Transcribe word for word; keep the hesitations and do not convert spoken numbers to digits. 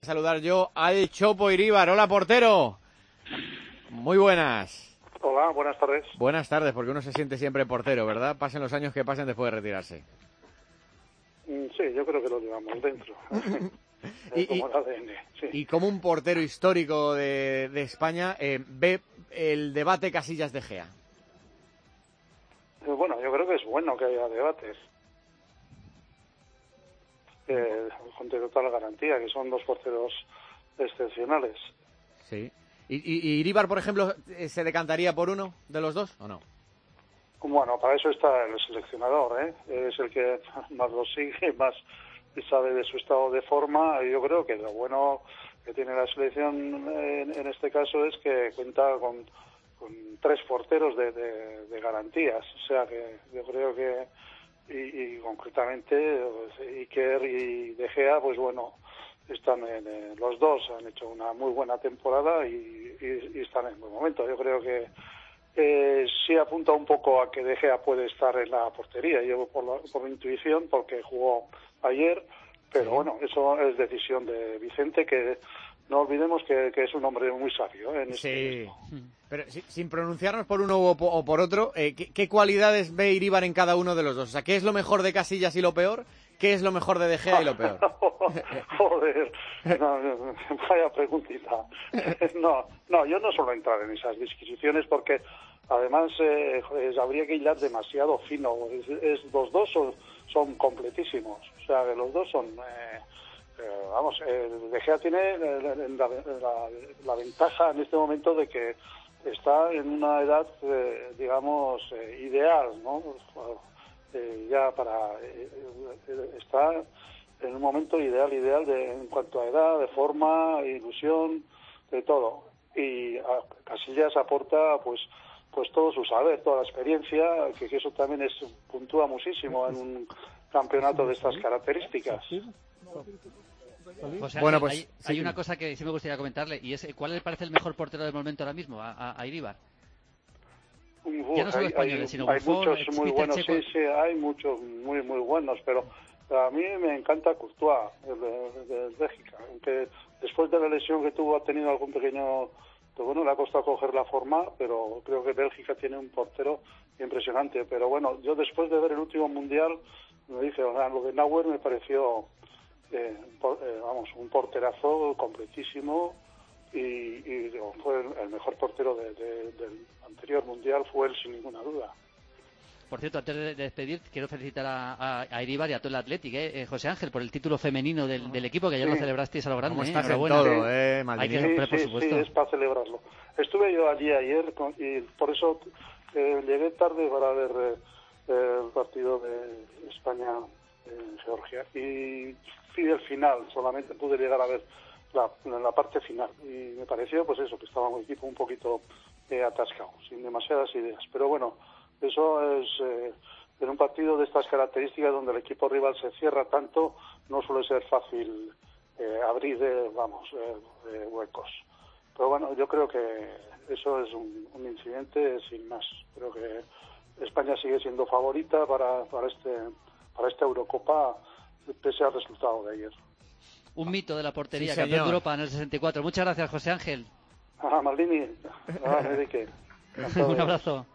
saludar yo al Chopo Iríbar. Hola, portero. Muy buenas. Hola, buenas tardes. Buenas tardes, porque uno se siente siempre portero, ¿verdad? Pasen los años que pasen después de retirarse. Sí, yo creo que lo llevamos dentro. y, como y, el A D N, sí. y como un portero histórico de, de España, eh, ve el debate Casillas-De Gea. Bueno, yo creo que es bueno que haya debates. Eh, con total garantía, que son dos porteros excepcionales. Sí. ¿Y, y, y Iríbar, por ejemplo, se decantaría por uno de los dos o no? Bueno, para eso está el seleccionador, ¿eh? Es el que más lo sigue, más sabe de su estado de forma. Y yo creo que lo bueno que tiene la selección en, en este caso es que cuenta con, con tres porteros de, de, de garantías. O sea que yo creo que, y, y concretamente, Iker y De Gea, pues bueno, están en, en, los dos han hecho una muy buena temporada y, y, y están en buen momento. Yo creo que Eh, sí apunta un poco a que De Gea puede estar en la portería, yo por, la, por mi intuición, porque jugó ayer, pero sí. Bueno, eso es decisión de Vicente, que no olvidemos que, que es un hombre muy sabio, ¿eh? En Sí, este pero si, sin pronunciarnos por uno o, o por otro, eh, ¿qué, ¿qué cualidades ve Iríbar en cada uno de los dos? O sea, ¿qué es lo mejor de Casillas y lo peor? ¿Qué es lo mejor de De Gea y lo peor? Joder, no, no, vaya preguntita. No, no, yo no suelo entrar en esas disquisiciones porque además eh, habría que hilar demasiado fino. Es, es, los dos son, son completísimos, o sea, que los dos son... Eh, eh, vamos, eh, De Gea tiene la, la, la, la ventaja en este momento de que está en una edad, eh, digamos, eh, ideal, ¿no? Eh, ya para eh, eh, está en un momento ideal, ideal de, en cuanto a edad, de forma, ilusión, de todo. Y a Casillas aporta, pues, pues todo su saber, toda la experiencia, que, que eso también es puntúa muchísimo en un campeonato de estas características. O sea, bueno, pues hay, sí, hay una cosa que sí me gustaría comentarle, y es ¿cuál le parece el mejor portero del momento ahora mismo a, a, a Iríbar? Uf, ya no solo hay, españoles, hay, sino hay Buffon, muchos muy buenos, Checo. sí, sí, hay muchos muy, muy buenos, pero a mí me encanta Courtois, el de, de, de Bélgica, aunque después de la lesión que tuvo ha tenido algún pequeño, pues bueno, le ha costado coger la forma, pero creo que Bélgica tiene un portero impresionante. Pero bueno, yo después de ver el último mundial, me dije, o sea, lo de Neuer me pareció, eh, por, eh, vamos, un porterazo completísimo. Y, y fue el mejor portero de, de, del anterior mundial, fue él sin ninguna duda. Por cierto, antes de despedir, quiero felicitar a, a, a Iríbar y a todo el Athletic, ¿eh? Eh, José Ángel, por el título femenino del, del equipo, que ayer sí. lo celebrasteis a lo grande. ¿Cómo ¿eh? estás Enhorabuena. en todo, eh, Hay que sí, romper, por sí, supuesto. Sí, es para celebrarlo. Estuve yo allí ayer con, y por eso eh, llegué tarde para ver eh, el partido de España en Georgia. Y fui al final, solamente pude llegar a ver La, la parte final, y me pareció pues eso, que estaba un equipo un poquito eh, atascado, sin demasiadas ideas, pero bueno, eso es eh, en un partido de estas características donde el equipo rival se cierra tanto, no suele ser fácil eh, abrir eh, vamos eh, eh, huecos, pero bueno, yo creo que eso es un, un incidente sin más. Creo que España sigue siendo favorita para, para este para esta Eurocopa pese al resultado de ayer. Un mito de la portería, sí, campeón de Europa en el sesenta y cuatro. Muchas gracias, José Ángel. Ah, Maldini. Ah, me dediqué. Un abrazo.